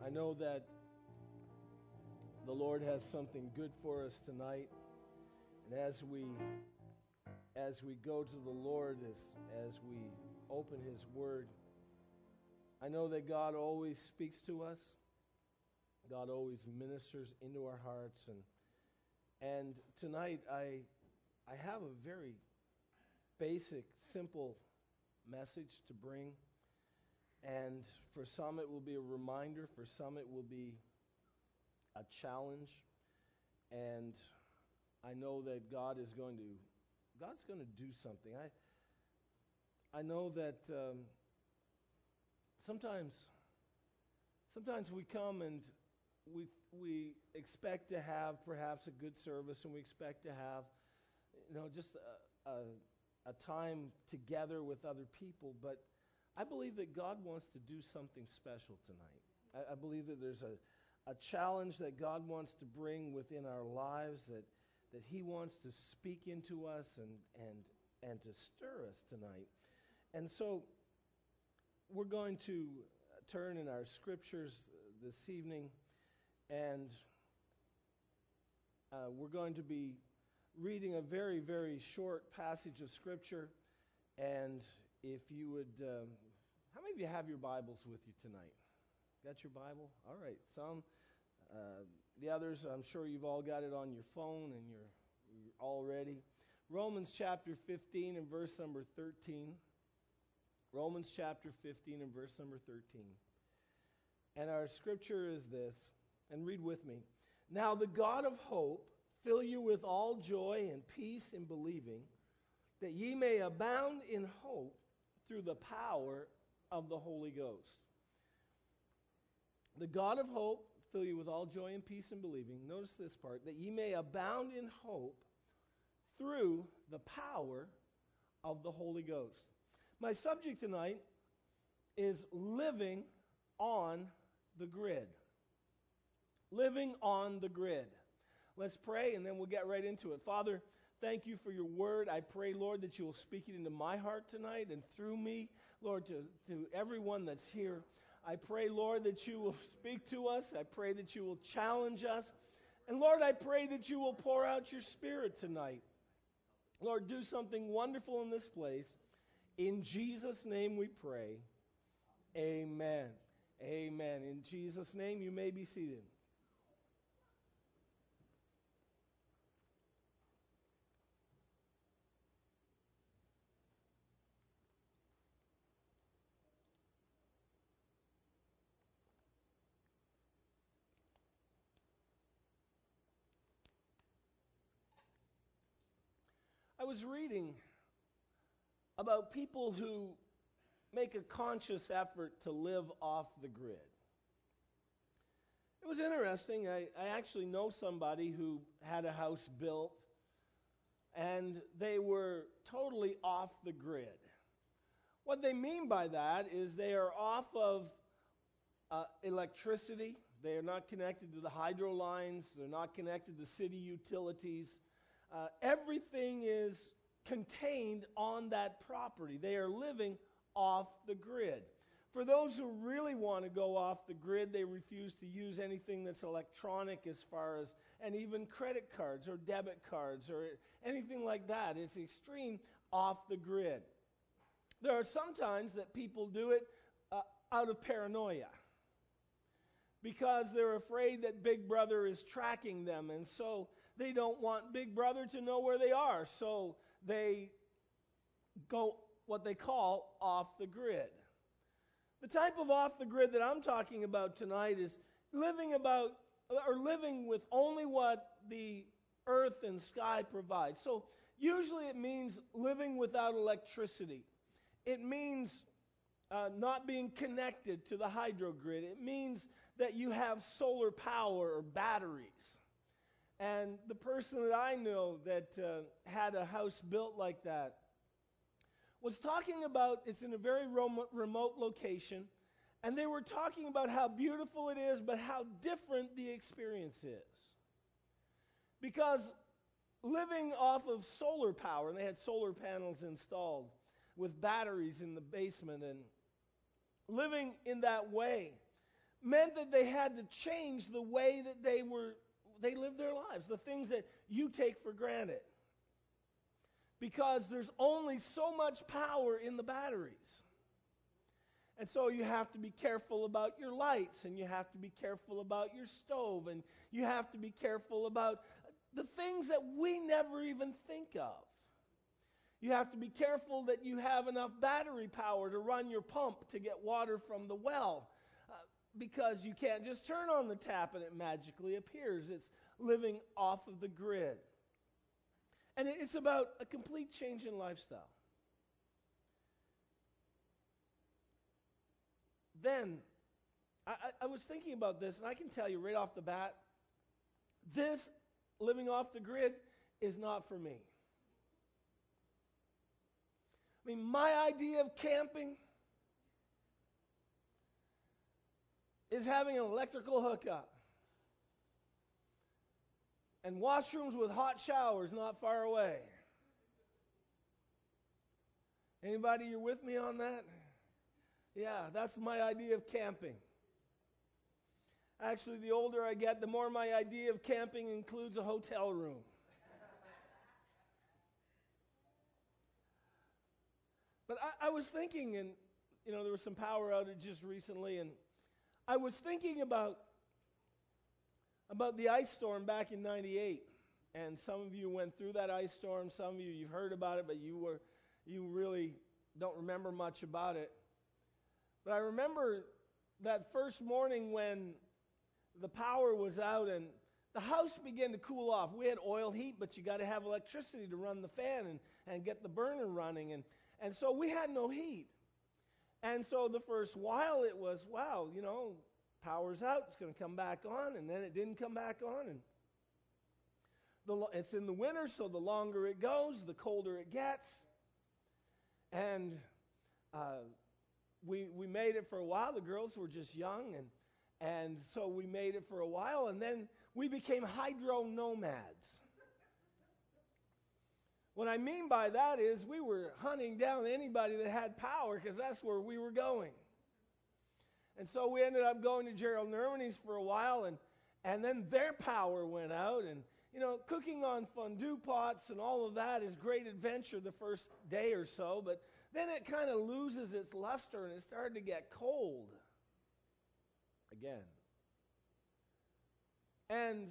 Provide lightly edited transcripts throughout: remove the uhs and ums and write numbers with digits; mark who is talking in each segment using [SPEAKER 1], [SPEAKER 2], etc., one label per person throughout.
[SPEAKER 1] I know that the Lord has something good for us tonight. And as we go to the Lord, as we open His Word, I know that God always speaks to us. God always ministers into our hearts. And tonight I have a very basic, simple message to bring. And for some it will be a reminder, for some it will be a challenge. And I know that God's going to do something. I know that sometimes we come and we expect to have perhaps a good service, and we expect to have, just a time together with other people, but I believe that God wants to do something special tonight. I believe that there's a challenge that God wants to bring within our lives, that He wants to speak into us and to stir us tonight. And so we're going to turn in our scriptures this evening, and we're going to be reading a very, very short passage of Scripture. And if you would, how many of you have your Bibles with you tonight? Got your Bible? All right, some. The others, I'm sure you've all got it on your phone and you're all ready. Romans chapter 15 and verse number 13. Romans chapter 15 and verse number 13. And our scripture is this, and read with me. Now the God of hope fill you with all joy and peace in believing, that ye may abound in hope through the power of the Holy Ghost. The God of hope fill you with all joy and peace in believing. Notice this part, that ye may abound in hope through the power of the Holy Ghost. My subject tonight is living on the grid. Living on the grid. Let's pray, and then we'll get right into it. Father, thank you for your word. I pray, Lord, that you will speak it into my heart tonight and through me, Lord, to everyone that's here. I pray, Lord, that you will speak to us. I pray that you will challenge us. And, Lord, I pray that you will pour out your Spirit tonight. Lord, do something wonderful in this place. In Jesus' name we pray. Amen. Amen. In Jesus' name, you may be seated. I was reading about people who make a conscious effort to live off the grid. It was interesting. I actually know somebody who had a house built, and they were totally off the grid. What they mean by that is they are off of electricity. They are not connected to the hydro lines. They're not connected to city utilities. Everything is contained on that property. They are living off the grid. For those who really want to go off the grid, they refuse to use anything that's electronic as far as, and even credit cards or debit cards or anything like that. It's extreme off the grid. There are some times that people do it out of paranoia, because they're afraid that Big Brother is tracking them, and so they don't want Big Brother to know where they are, so they go what they call off the grid. The type of off the grid that I'm talking about tonight is living with only what the earth and sky provide. So usually it means living without electricity. It means not being connected to the hydro grid. It means that you have solar power or batteries. And the person that I know that had a house built like that was talking about, it's in a very remote location, and they were talking about how beautiful it is, but how different the experience is. Because living off of solar power, and they had solar panels installed with batteries in the basement, and living in that way, meant that they had to change the way that they lived their lives, the things that you take for granted. Because there's only so much power in the batteries. And so you have to be careful about your lights, and you have to be careful about your stove, and you have to be careful about the things that we never even think of. You have to be careful that you have enough battery power to run your pump to get water from the well, because you can't just turn on the tap and it magically appears. It's living off of the grid. And it's about a complete change in lifestyle. Then, I was thinking about this, and I can tell you right off the bat, this living off the grid is not for me. I mean, my idea of camping is having an electrical hookup and washrooms with hot showers not far away. Anybody, you're with me on that? Yeah, that's my idea of camping. Actually, the older I get, the more my idea of camping includes a hotel room. But I was thinking, and there was some power outages recently, and I was thinking about the ice storm back in '98. And some of you went through that ice storm. Some of you've heard about it, but you really don't remember much about it. But I remember that first morning when the power was out and the house began to cool off. We had oil heat, but you got to have electricity to run the fan and get the burner running. And so we had no heat. And so the first while it was, wow, power's out, it's going to come back on, and then it didn't come back on. And it's in the winter, so the longer it goes, the colder it gets. And we made it for a while. The girls were just young, and so we made it for a while, and then we became hydro nomads. What I mean by that is we were hunting down anybody that had power because that's where we were going. And so we ended up going to Gerald Nermany's for a while, and then their power went out, and cooking on fondue pots and all of that is great adventure the first day or so, but then it kind of loses its luster and it started to get cold again. And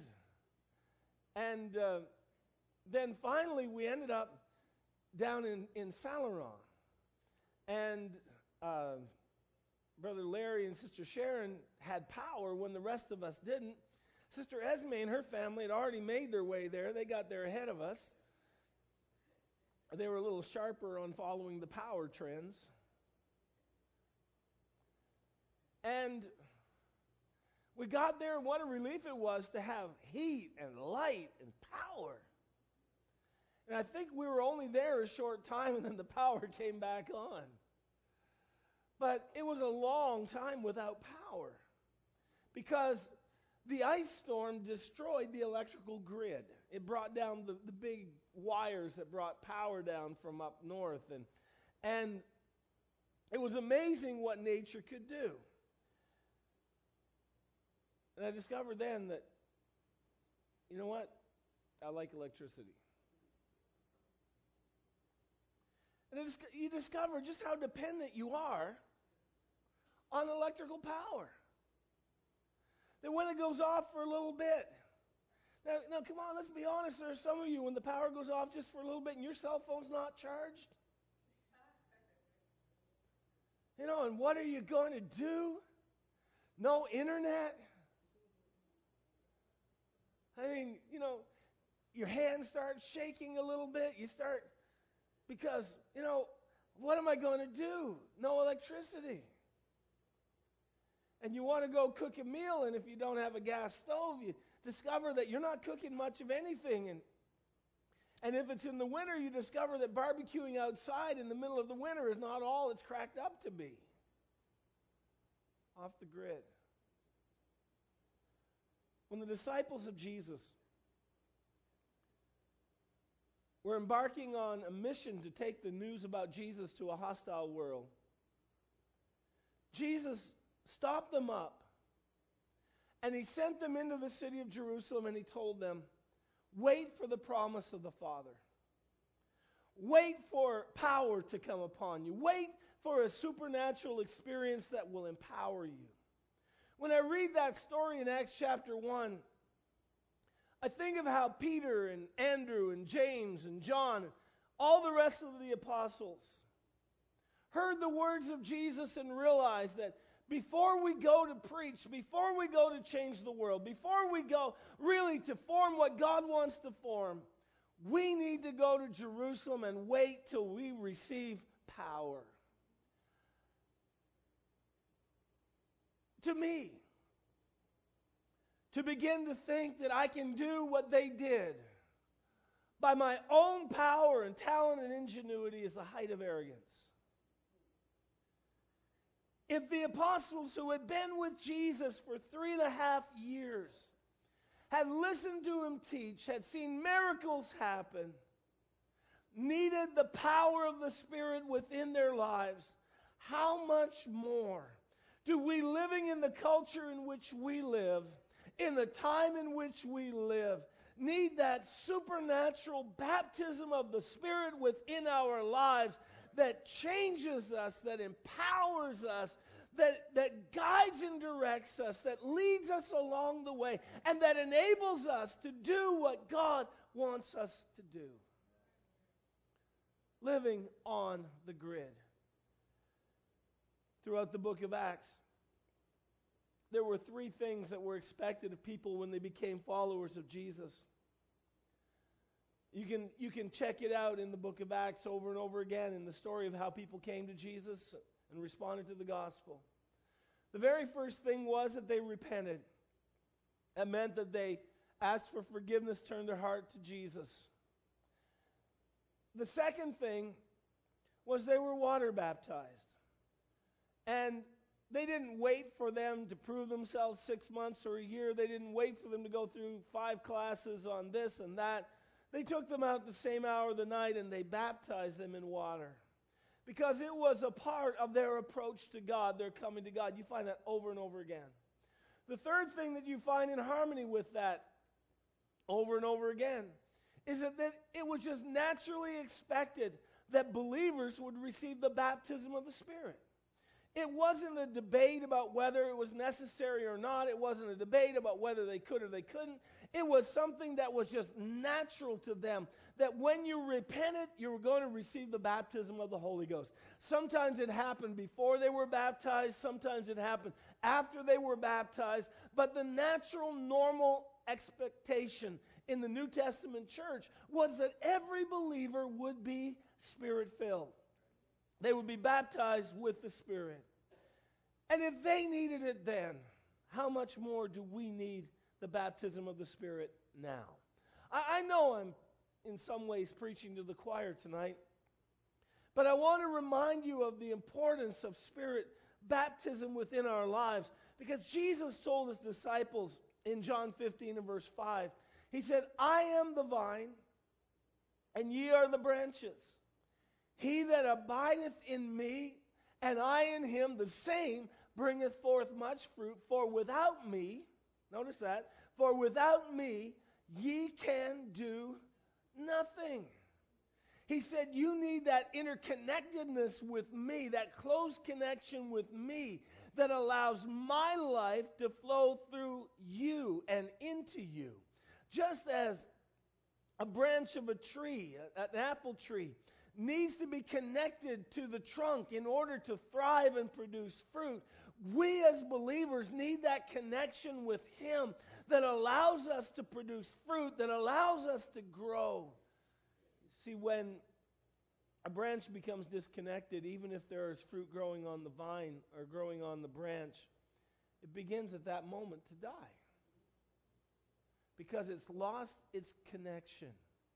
[SPEAKER 1] then finally we ended up down in Saint Laurent. And Brother Larry and Sister Sharon had power when the rest of us didn't. Sister Esme and her family had already made their way there. They got there ahead of us. They were a little sharper on following the power trends. And we got there, and what a relief it was to have heat and light and power. And I think we were only there a short time, and then the power came back on. But it was a long time without power because the ice storm destroyed the electrical grid. It brought down the big wires that brought power down from up north. And it was amazing what nature could do. And I discovered then that, you know what? I like electricity. And you discover just how dependent you are on electrical power. That when it goes off for a little bit, now come on, let's be honest, there are some of you when the power goes off just for a little bit and your cell phone's not charged. And what are you going to do? No internet? I mean, your hands start shaking a little bit. You start, because, what am I going to do? No electricity. And you want to go cook a meal, and if you don't have a gas stove, you discover that you're not cooking much of anything. And if it's in the winter, you discover that barbecuing outside in the middle of the winter is not all it's cracked up to be. Off the grid. When the disciples of Jesus were embarking on a mission to take the news about Jesus to a hostile world, Jesus stopped them up And he sent them into the city of Jerusalem, and he told them, wait for the promise of the Father. Wait for power to come upon you. Wait for a supernatural experience that will empower you. When I read that story in Acts chapter 1, I think of how Peter and Andrew and James and John, all the rest of the apostles, heard the words of Jesus and realized that before we go to preach, before we go to change the world, before we go really to form what God wants to form, we need to go to Jerusalem and wait till we receive power. To me, to begin to think that I can do what they did by my own power and talent and ingenuity is the height of arrogance. If the apostles who had been with Jesus for 3.5 years had listened to him teach, had seen miracles happen, needed the power of the Spirit within their lives, how much more do we, living in the culture in which we live, in the time in which we live, need that supernatural baptism of the Spirit within our lives that changes us, that empowers us, that guides and directs us, that leads us along the way, and that enables us to do what God wants us to do. Living on the grid. Throughout the book of Acts, there were 3 things that were expected of people when they became followers of Jesus. You can check it out in the book of Acts over and over again in the story of how people came to Jesus and responded to the gospel. The very first thing was that they repented. That meant that they asked for forgiveness, turned their heart to Jesus. The second thing was they were water baptized. And they didn't wait for them to prove themselves 6 months or a year. They didn't wait for them to go through 5 classes on this and that. They took them out the same hour of the night and they baptized them in water. Because it was a part of their approach to God, their coming to God. You find that over and over again. The third thing that you find in harmony with that over and over again is that it was just naturally expected that believers would receive the baptism of the Spirit. It wasn't a debate about whether it was necessary or not. It wasn't a debate about whether they could or they couldn't. It was something that was just natural to them, that when you repented, you were going to receive the baptism of the Holy Ghost. Sometimes it happened before they were baptized. Sometimes it happened after they were baptized. But the natural, normal expectation in the New Testament church was that every believer would be Spirit-filled. They would be baptized with the Spirit. And if they needed it then, how much more do we need the baptism of the Spirit now? I know I'm in some ways preaching to the choir tonight, but I want to remind you of the importance of Spirit baptism within our lives, because Jesus told his disciples in John 15 and verse 5, he said, I am the vine, and ye are the branches. He that abideth in me, and I in him, the same bringeth forth much fruit. For without me, notice that, for without me ye can do nothing. He said you need that interconnectedness with me, that close connection with me that allows my life to flow through you and into you. Just as a branch of a tree, an apple tree, needs to be connected to the trunk in order to thrive and produce fruit, we as believers need that connection with him that allows us to produce fruit, that allows us to grow. See, when a branch becomes disconnected, even if there is fruit growing on the vine or growing on the branch, it begins at that moment to die because it's lost its connection.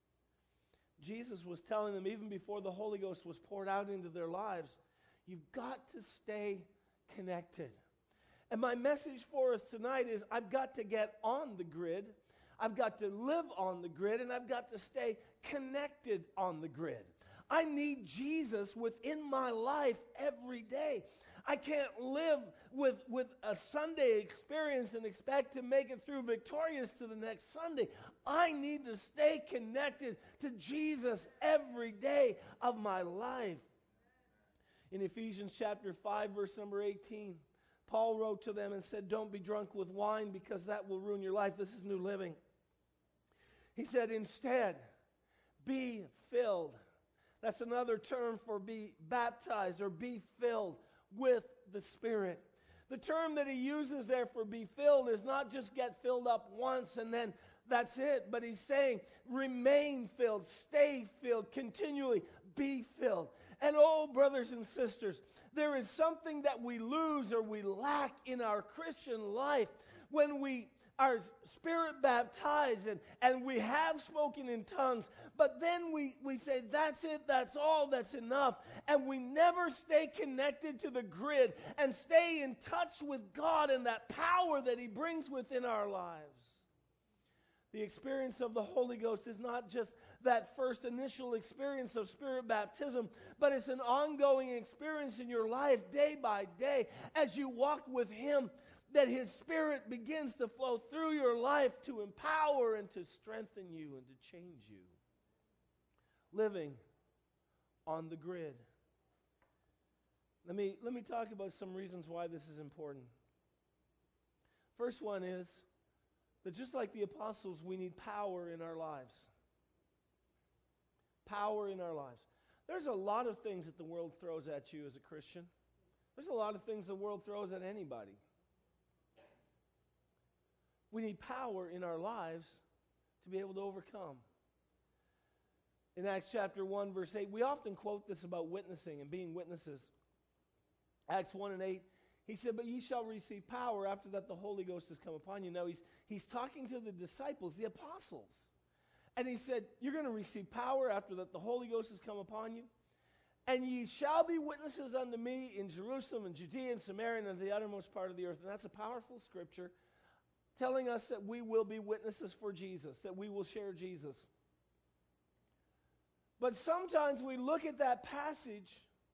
[SPEAKER 1] Jesus was telling them even before the Holy Ghost was poured out into their lives, you've got to stay connected. And my message for us tonight is I've got to get on the grid, I've got to live on the grid, and I've got to stay connected on the grid. I need Jesus within my life every day. I can't live with a Sunday experience and expect to make it through victorious to the next Sunday. I need to stay connected to Jesus every day of my life. In Ephesians chapter 5, verse number 18, Paul wrote to them and said, don't be drunk with wine because that will ruin your life. This is New Living. He said, instead, be filled. That's another term for be baptized or be filled with the Spirit. The term that he uses there for be filled is not just get filled up once and then that's it, but he's saying remain filled, stay filled, continually be filled. And oh, brothers and sisters, there is something that we lose or we lack in our Christian life when we are Spirit baptized and we have spoken in tongues, but then we say, that's it, that's all, that's enough. And we never stay connected to the grid and stay in touch with God and that power that He brings within our lives. The experience of the Holy Ghost is not just that first initial experience of Spirit baptism, but it's an ongoing experience in your life day by day as you walk with Him, that His Spirit begins to flow through your life to empower and to strengthen you and to change you. Living on the grid. Let me talk about some reasons why this is important. First one is that just like the apostles, we need power in our lives. Power in our lives. There's a lot of things that the world throws at you as a Christian. There's a lot of things the world throws at anybody. We need power in our lives to be able to overcome. In Acts chapter 1, verse 8, we often quote this about witnessing and being witnesses. Acts 1 and 8, he said, but ye shall receive power after that the Holy Ghost has come upon you. Now he's talking to the disciples, the apostles. And he said, you're going to receive power after that the Holy Ghost has come upon you. And ye shall be witnesses unto me in Jerusalem and Judea and Samaria and unto the uttermost part of the earth. And that's a powerful scripture telling us that we will be witnesses for Jesus, that we will share Jesus. But sometimes we look at that passage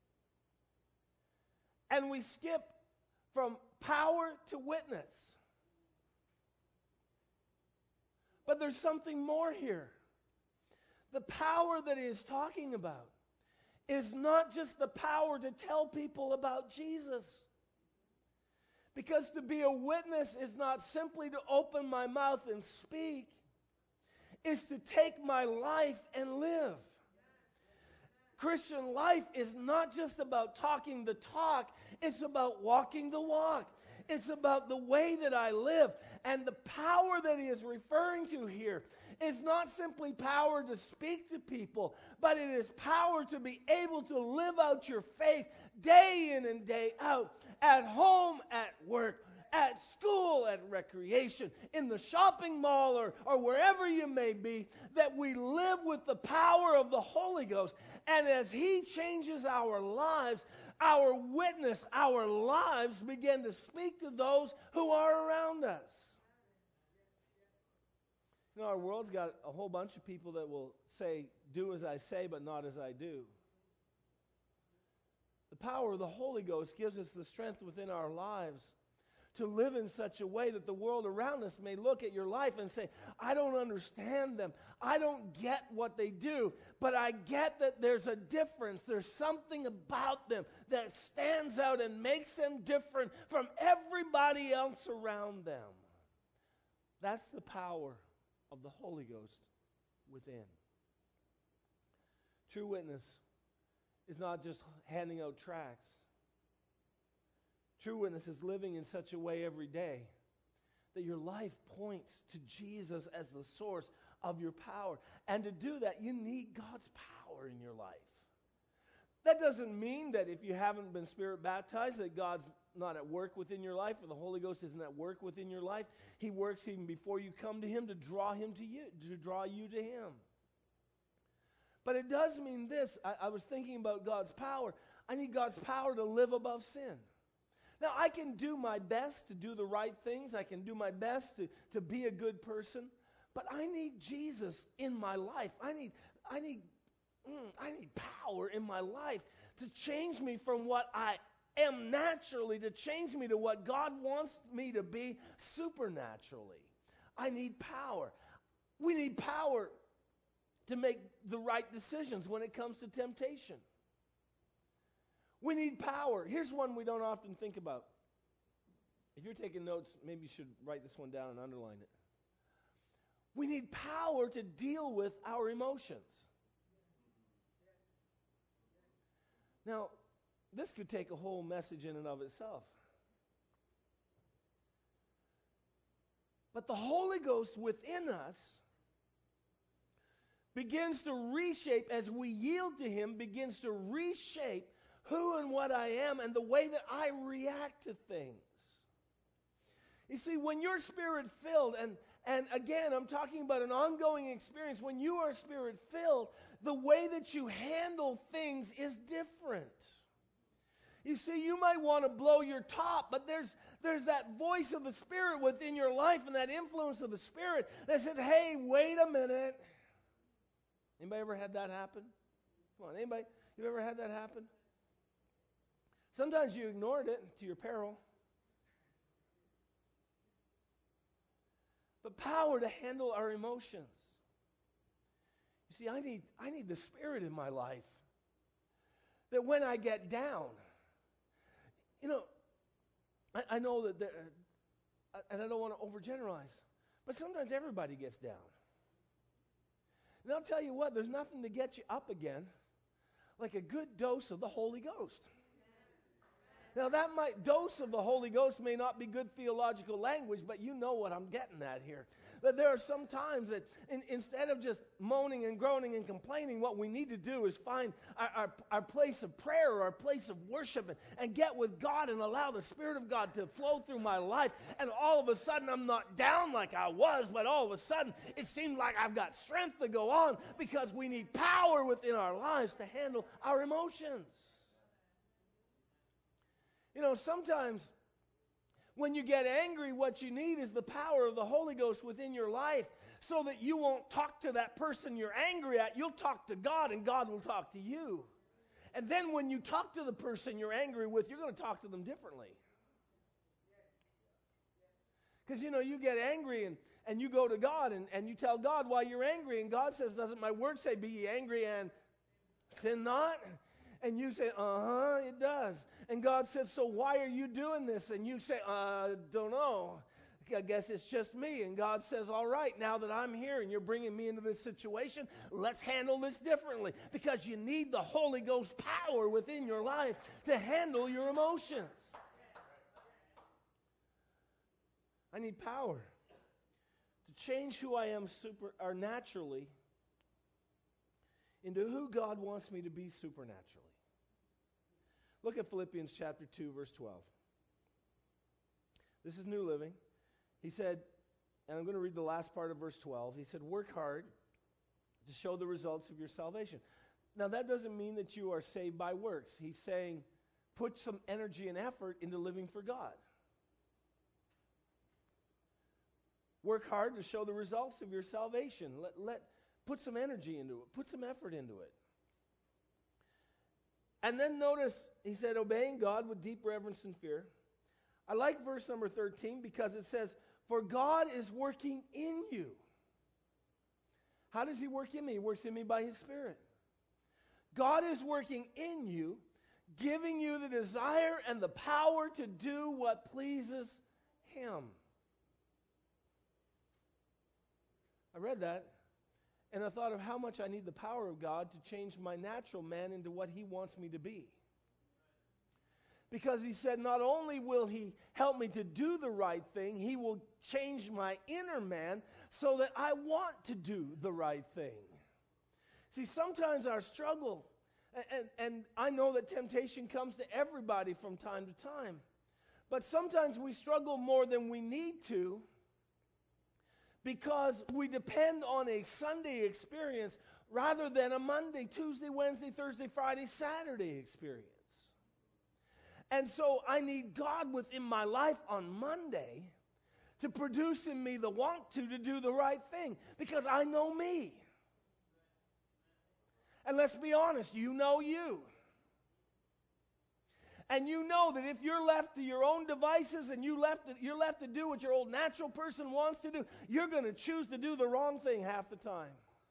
[SPEAKER 1] and we skip from power to witness. But there's something more here. The power that he is talking about is not just the power to tell people about Jesus. Because to be a witness is not simply to open my mouth and speak. It's to take my life and live. Christian life is not just about talking the talk. It's about walking the walk. It's about the way that I live. And the power that he is referring to here is not simply power to speak to people, but it is power to be able to live out your faith day in and day out, at home, at work, at school, at recreation, in the shopping mall, or wherever you may be, that we live with the power of the Holy Ghost. And as He changes our lives, our witness, our lives begin to speak to those who are around us. You know, our world's got a whole bunch of people that will say, do as I say, but not as I do. The power of the Holy Ghost gives us the strength within our lives to live in such a way that the world around us may look at your life and say, I don't understand them. I don't get what they do, but I get that there's a difference. There's something about them that stands out and makes them different from everybody else around them. That's the power of the Holy Ghost within. True witness is not just handing out tracts. True witness is living in such a way every day that your life points to Jesus as the source of your power. And to do that, you need God's power in your life. That doesn't mean that if you haven't been Spirit baptized that God's not at work within your life, or the Holy Ghost isn't at work within your life. He works even before you come to Him to draw Him to you, to draw you to Him. But it does mean this. I was thinking about God's power. I need God's power to live above sin. Now, I can do my best to do the right things. I can do my best to be a good person. But I need Jesus in my life. I need power in my life to change me from what I am naturally to change me to what God wants me to be supernaturally. I need power. We need power to make the right decisions when it comes to temptation. We need power. Here's one we don't often think about. If you're taking notes, maybe you should write this one down and underline it. We need power to deal with our emotions. Now, this could take a whole message in and of itself. But the Holy Ghost within us begins to reshape, as we yield to Him, begins to reshape who and what I am and the way that I react to things. You see, when you're Spirit-filled, and again, I'm talking about an ongoing experience, when you are Spirit-filled, the way that you handle things is different. You see, you might want to blow your top, but there's that voice of the Spirit within your life and that influence of the Spirit that says, hey, wait a minute. Anybody ever had that happen? Come on, anybody? You've ever had that happen? Sometimes you ignored it to your peril. But power to handle our emotions. You see, I need the Spirit in my life. That when I get down, you know, I know that and I don't want to overgeneralize, but sometimes everybody gets down. And I'll tell you what, there's nothing to get you up again like a good dose of the Holy Ghost. Now, that dose of the Holy Ghost may not be good theological language, but you know what I'm getting at here. That there are some times that instead of just moaning and groaning and complaining, what we need to do is find our place of prayer or our place of worship and get with God and allow the Spirit of God to flow through my life. And all of a sudden, I'm not down like I was, but all of a sudden, it seems like I've got strength to go on because we need power within our lives to handle our emotions. You know, sometimes when you get angry, what you need is the power of the Holy Ghost within your life so that you won't talk to that person you're angry at. You'll talk to God and God will talk to you. And then when you talk to the person you're angry with, you're going to talk to them differently. Because, you know, you get angry and you go to God and you tell God why you're angry. And God says, doesn't my word say, be ye angry and sin not? And you say, it does. And God said, so why are you doing this? And you say, don't know. I guess it's just me. And God says, all right, now that I'm here and you're bringing me into this situation, let's handle this differently. Because you need the Holy Ghost power within your life to handle your emotions. I need power to change who I am naturally into who God wants me to be supernaturally. Look at Philippians chapter 2, verse 12. This is New Living. He said, and I'm going to read the last part of verse 12. He said, work hard to show the results of your salvation. Now, that doesn't mean that you are saved by works. He's saying, put some energy and effort into living for God. Work hard to show the results of your salvation. Put some energy into it. Put some effort into it. And then notice, he said, obeying God with deep reverence and fear. I like verse number 13 because it says, for God is working in you. How does he work in me? He works in me by his Spirit. God is working in you, giving you the desire and the power to do what pleases him. I read that, and I thought of how much I need the power of God to change my natural man into what he wants me to be. Because he said not only will he help me to do the right thing, he will change my inner man so that I want to do the right thing. See, sometimes our struggle, and I know that temptation comes to everybody from time to time, but sometimes we struggle more than we need to because we depend on a Sunday experience rather than a Monday, Tuesday, Wednesday, Thursday, Friday, Saturday experience. And so I need God within my life on Monday to produce in me the want to do the right thing, because I know me. And let's be honest, you know you. And you know that if you're left to your own devices and you're left to do what your old natural person wants to do, you're going to choose to do the wrong thing half the time.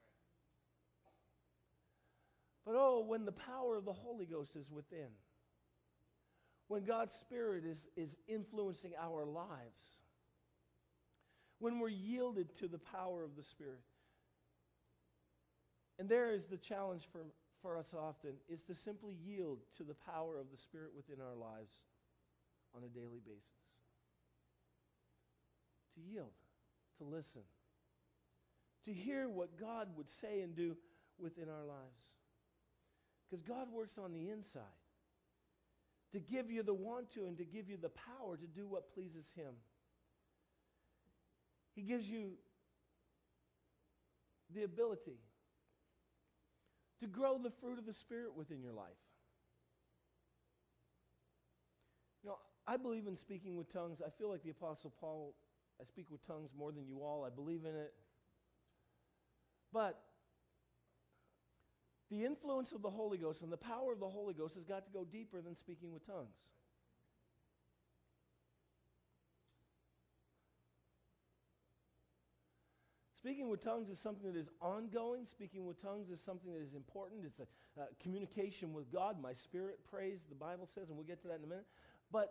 [SPEAKER 1] But oh, when the power of the Holy Ghost is within, when God's Spirit is influencing our lives, when we're yielded to the power of the Spirit. And there is the challenge for us often, is to simply yield to the power of the Spirit within our lives on a daily basis. To yield, to listen, to hear what God would say and do within our lives. Because God works on the inside to give you the want to and to give you the power to do what pleases Him. He gives you the ability to grow the fruit of the Spirit within your life. You know, I believe in speaking with tongues. I feel like the Apostle Paul, I speak with tongues more than you all. I believe in it. But the influence of the Holy Ghost and the power of the Holy Ghost has got to go deeper than speaking with tongues. Speaking with tongues is something that is ongoing. Speaking with tongues is something that is important. It's a communication with God. My spirit prays, the Bible says, and we'll get to that in a minute. But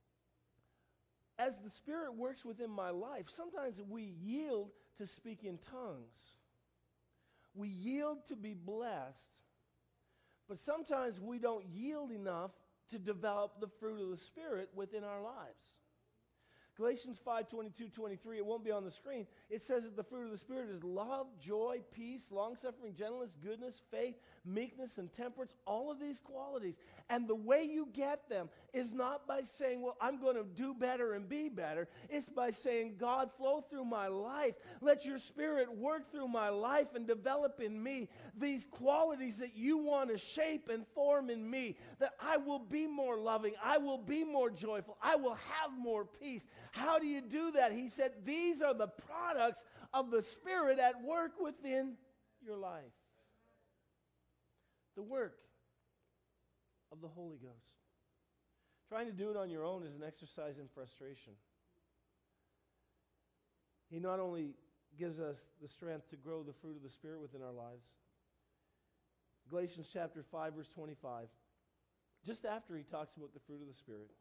[SPEAKER 1] as the Spirit works within my life, sometimes we yield to speak in tongues. We yield to be blessed. But sometimes we don't yield enough to develop the fruit of the Spirit within our lives. Galatians 5:22-23, it won't be on the screen. It says that the fruit of the Spirit is love, joy, peace, long-suffering, gentleness, goodness, faith, meekness, and temperance, all of these qualities. And the way you get them is not by saying, well, I'm going to do better and be better. It's by saying, God, flow through my life. Let your Spirit work through my life and develop in me these qualities that you want to shape and form in me, that I will be more loving, I will be more joyful, I will have more peace. How do you do that? He said, these are the products of the Spirit at work within your life. The work of the Holy Ghost. Trying to do it on your own is an exercise in frustration. He not only gives us the strength to grow the fruit of the Spirit within our lives. Galatians chapter 5, verse 25. Just after he talks about the fruit of the Spirit,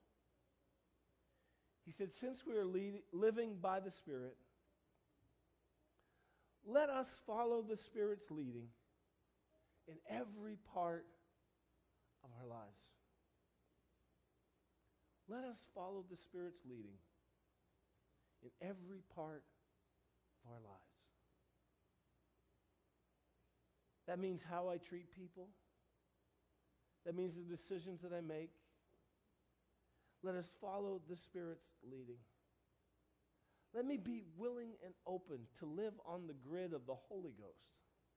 [SPEAKER 1] he said, since we are living by the Spirit, let us follow the Spirit's leading in every part of our lives. Let us follow the Spirit's leading in every part of our lives. That means how I treat people. That means the decisions that I make. Let us follow the Spirit's leading. Let me be willing and open to live on the grid of the Holy Ghost.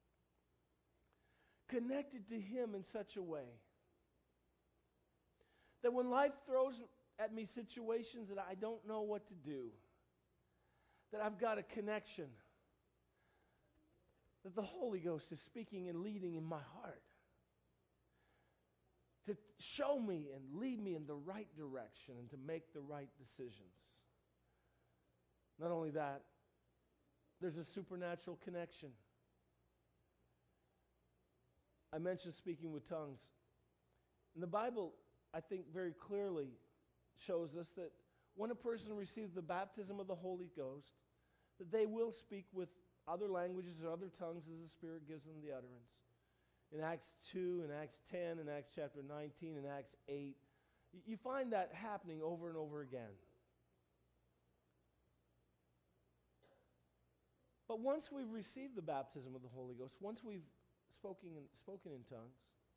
[SPEAKER 1] Connected to Him in such a way that when life throws at me situations that I don't know what to do, that I've got a connection, that the Holy Ghost is speaking and leading in my heart to show me and lead me in the right direction and to make the right decisions. Not only that, there's a supernatural connection. I mentioned speaking with tongues. And the Bible, I think, very clearly shows us that when a person receives the baptism of the Holy Ghost, that they will speak with other languages or other tongues as the Spirit gives them the utterance. In Acts 2, in Acts 10, in Acts chapter 19, in Acts 8, you find that happening over and over again. But once we've received the baptism of the Holy Ghost, once we've spoken in tongues,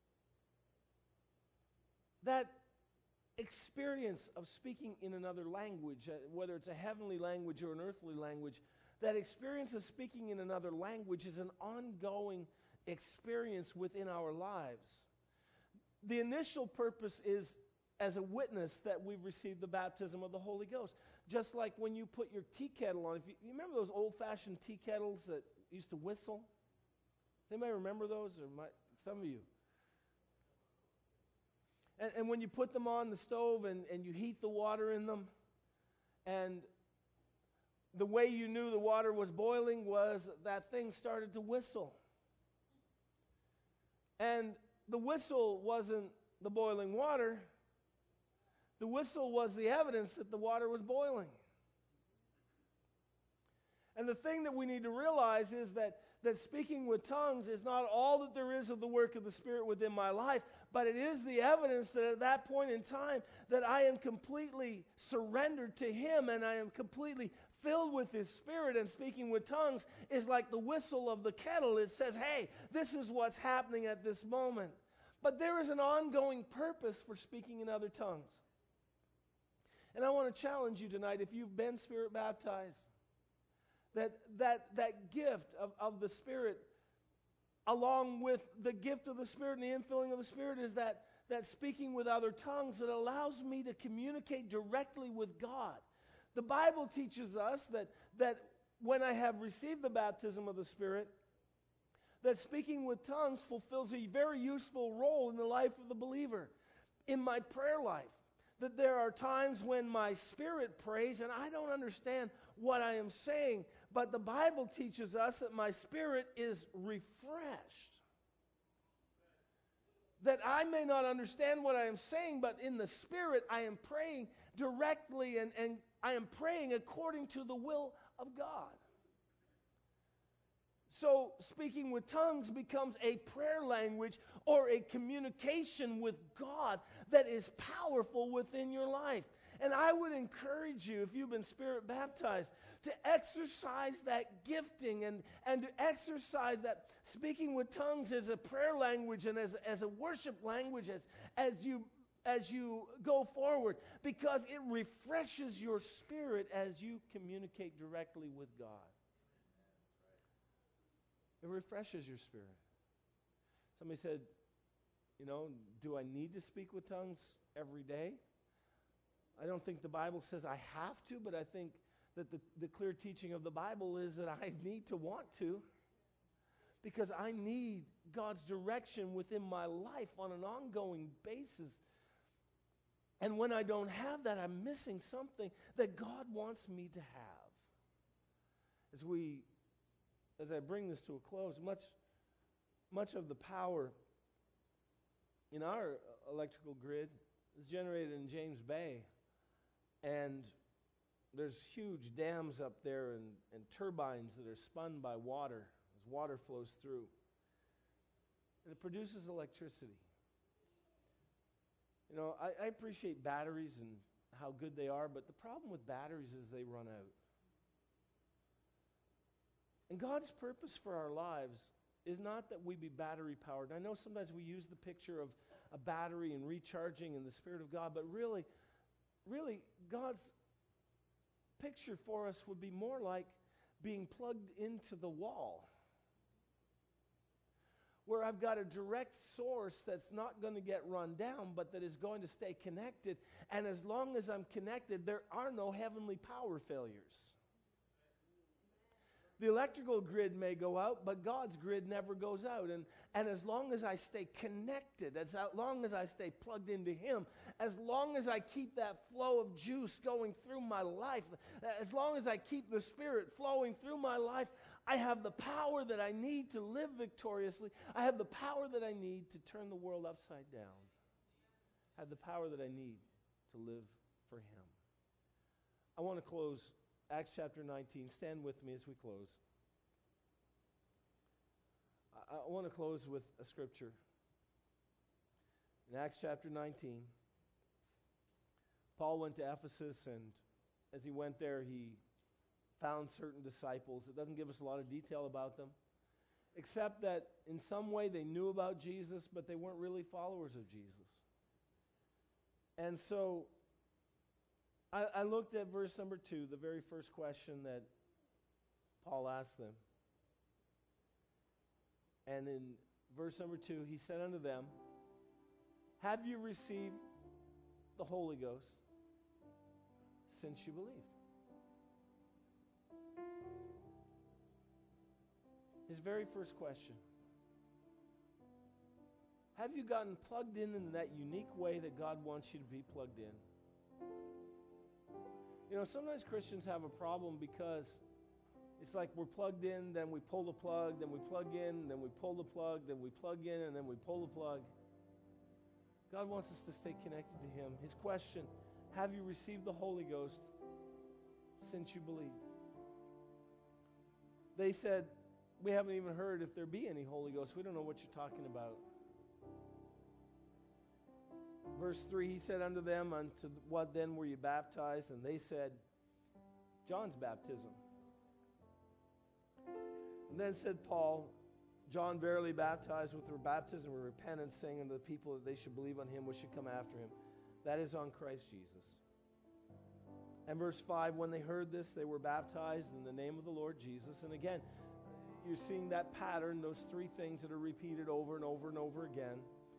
[SPEAKER 1] that experience of speaking in another language, whether it's a heavenly language or an earthly language, that experience of speaking in another language is an ongoing experience within our lives. The initial purpose is as a witness that we've received the baptism of the Holy Ghost. Just like when you put your tea kettle on. If you remember those old-fashioned tea kettles that used to whistle? Does anybody remember those? Or some of you. And when you put them on the stove and you heat the water in them, and the way you knew the water was boiling was that thing started to whistle. And the whistle wasn't the boiling water. The whistle was the evidence that the water was boiling. And the thing that we need to realize is that speaking with tongues is not all that there is of the work of the Spirit within my life, but it is the evidence that at that point in time that I am completely surrendered to Him and I am completely filled with His Spirit. And speaking with tongues is like the whistle of the kettle. It says, hey, this is what's happening at this moment. But there is an ongoing purpose for speaking in other tongues. And I want to challenge you tonight, if you've been Spirit baptized, that gift of the Spirit, along with the gift of the Spirit and the infilling of the Spirit, is that speaking with other tongues that allows me to communicate directly with God. The Bible teaches us that when I have received the baptism of the Spirit, that speaking with tongues fulfills a very useful role in the life of the believer, in my prayer life. That there are times when my spirit prays and I don't understand what I am saying, but the Bible teaches us that my spirit is refreshed. That I may not understand what I am saying, but in the Spirit I am praying directly and I am praying according to the will of God. So speaking with tongues becomes a prayer language or a communication with God that is powerful within your life. And I would encourage you, if you've been Spirit baptized, to exercise that gifting and to exercise that speaking with tongues as a prayer language and as a worship language as you go forward, because it refreshes your spirit as you communicate directly with God. It refreshes your spirit. Somebody said, do I need to speak with tongues every day? I don't think the Bible says I have to, but I think that the clear teaching of the Bible is that I need to want to, because I need God's direction within my life on an ongoing basis. And when I don't have that, I'm missing something that God wants me to have. As I bring this to a close, much of the power in our electrical grid is generated in James Bay. And there's huge dams up there and turbines that are spun by water as water flows through. And it produces electricity. I appreciate batteries and how good they are, but the problem with batteries is they run out. And God's purpose for our lives is not that we be battery powered. I know sometimes we use the picture of a battery and recharging in the Spirit of God, but really, God's picture for us would be more like being plugged into the wall, where I've got a direct source that's not going to get run down, but that is going to stay connected. And as long as I'm connected, there are no heavenly power failures. The electrical grid may go out, but God's grid never goes out. And as long as I stay connected, as long as I stay plugged into Him, as long as I keep that flow of juice going through my life, as long as I keep the Spirit flowing through my life, I have the power that I need to live victoriously. I have the power that I need to turn the world upside down. I have the power that I need to live for Him. I want to close Acts chapter 19. Stand with me as we close. I want to close with a scripture. In Acts chapter 19, Paul went to Ephesus, and as he went there, he found certain disciples. It doesn't give us a lot of detail about them, except that in some way they knew about Jesus, but they weren't really followers of Jesus. And so I looked at verse number 2, the very first question that Paul asked them. And in verse number 2, he said unto them, have you received the Holy Ghost since you believed? His very first question. Have you gotten plugged in that unique way that God wants you to be plugged in? You know, sometimes Christians have a problem because it's like we're plugged in, then we pull the plug, then we plug in, then we pull the plug, then we plug in, and then we pull the plug. God wants us to stay connected to Him. His question, have you received the Holy Ghost since you believed? They said, we haven't even heard if there be any Holy Ghost. We don't know what you're talking about. Verse 3, he said unto them, unto what then were you baptized? And they said, John's baptism. And then said Paul, John verily baptized with the baptism of repentance, saying unto the people that they should believe on him which should come after him. That is on Christ Jesus. And verse 5, when they heard this, they were baptized in the name of the Lord Jesus. And again, you're seeing that pattern, those three things that are repeated over and over and over again.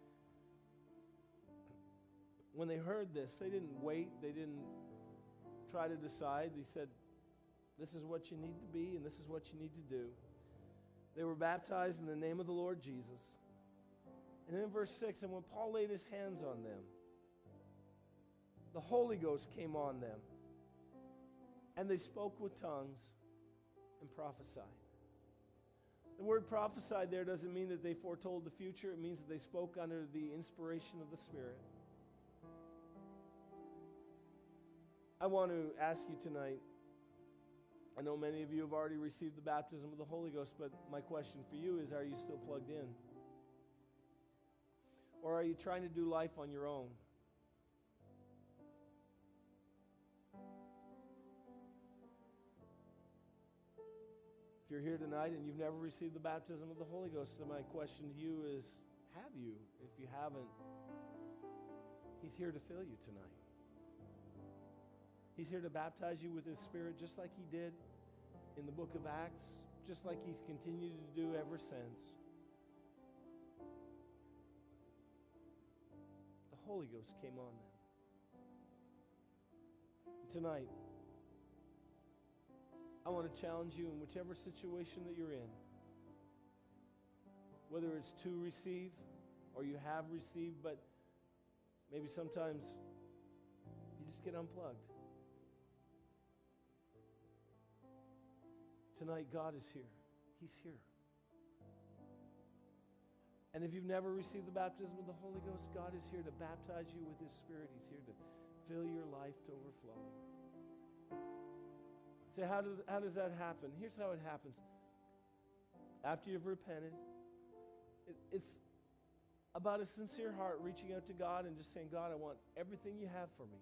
[SPEAKER 1] When they heard this, they didn't wait. They didn't try to decide. They said, this is what you need to be and this is what you need to do. They were baptized in the name of the Lord Jesus. And then verse 6, and when Paul laid his hands on them, the Holy Ghost came on them, and they spoke with tongues and prophesied. The word prophesied there doesn't mean that they foretold the future. It means that they spoke under the inspiration of the Spirit. I want to ask you tonight, I know many of you have already received the baptism of the Holy Ghost, but my question for you is, are you still plugged in? Or are you trying to do life on your own? If you're here tonight and you've never received the baptism of the Holy Ghost, then my question to you is, have you? If you haven't, He's here to fill you tonight. He's here to baptize you with His Spirit just like He did in the book of Acts, just like He's continued to do ever since. The Holy Ghost came on them. Tonight, I want to challenge you in whichever situation that you're in, whether it's to receive or you have received, but maybe sometimes you just get unplugged. Tonight, God is here. He's here. And if you've never received the baptism of the Holy Ghost, God is here to baptize you with His Spirit. He's here to fill your life to overflowing. So how does that happen? Here's how it happens. After you've repented, it's about a sincere heart reaching out to God and just saying, God, I want everything you have for me.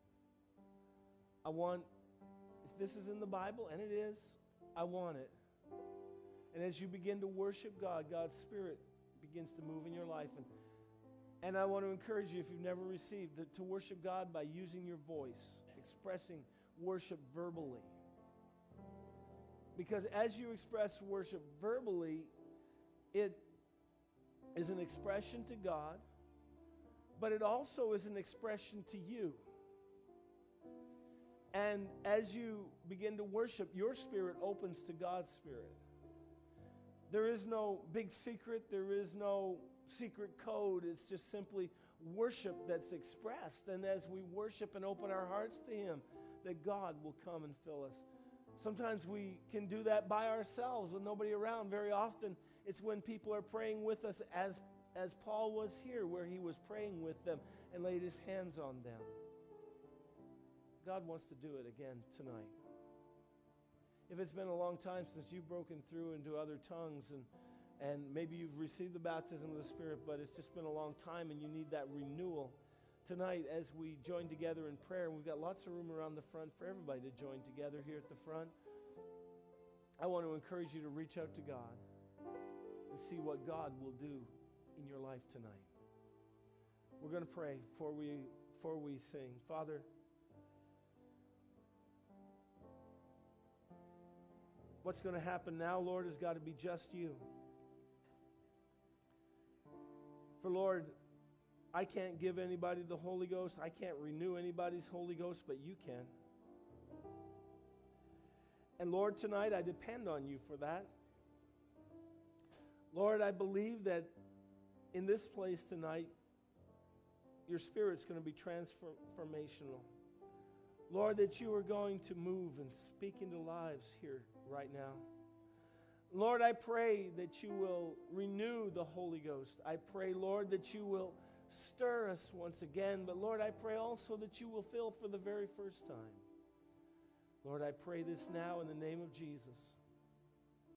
[SPEAKER 1] I want, if this is in the Bible, and it is, I want it. And as you begin to worship God, God's Spirit begins to move in your life. And I want to encourage you, if you've never received, to worship God by using your voice, expressing worship verbally. Because as you express worship verbally, it is an expression to God, but it also is an expression to you. And as you begin to worship, your spirit opens to God's Spirit. There is no big secret. There is no secret code. It's just simply worship that's expressed. And as we worship and open our hearts to Him, that God will come and fill us. Sometimes we can do that by ourselves with nobody around. Very often it's when people are praying with us, as Paul was here, where he was praying with them and laid his hands on them. God wants to do it again tonight. If it's been a long time since you've broken through into other tongues and maybe you've received the baptism of the Spirit, but it's just been a long time and you need that renewal, tonight as we join together in prayer, and we've got lots of room around the front for everybody to join together here at the front, I want to encourage you to reach out to God and see what God will do in your life tonight. We're going to pray before we sing. Father, what's going to happen now, Lord, has got to be just you. For, Lord, I can't give anybody the Holy Ghost. I can't renew anybody's Holy Ghost, but you can. And, Lord, tonight I depend on you for that. Lord, I believe that in this place tonight, your Spirit's going to be transformational. Lord, that you are going to move and speak into lives here right now. Lord, I pray that you will renew the Holy Ghost. I pray, Lord, that you will stir us once again. But Lord, I pray also that you will fill for the very first time. Lord, I pray this now in the name of Jesus.